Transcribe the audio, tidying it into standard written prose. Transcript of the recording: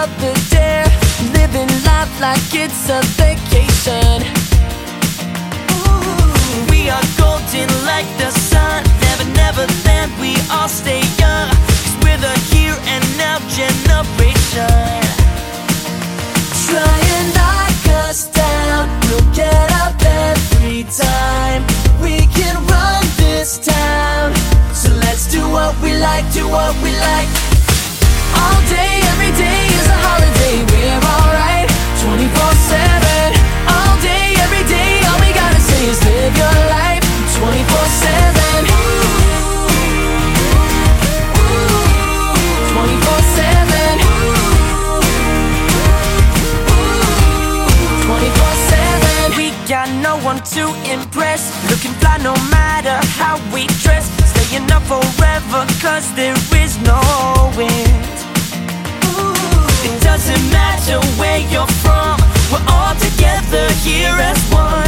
another day, living life like it's a vacation. Ooh, we are golden like the sun, never, never then we all stay young, 'cause we're the here and now generation. Try and knock us down, we'll get up every time. We can run this town, so let's do what we like, do what we like. All day, every day is a holiday, we're alright, 24/7. All day, every day, all we gotta say is live your life, 24/7. 24/7. 24/7. We got no one to impress, looking fly no matter how we dress, staying up forever 'cause there is no end. It doesn't matter where you're from, we're all together here as one.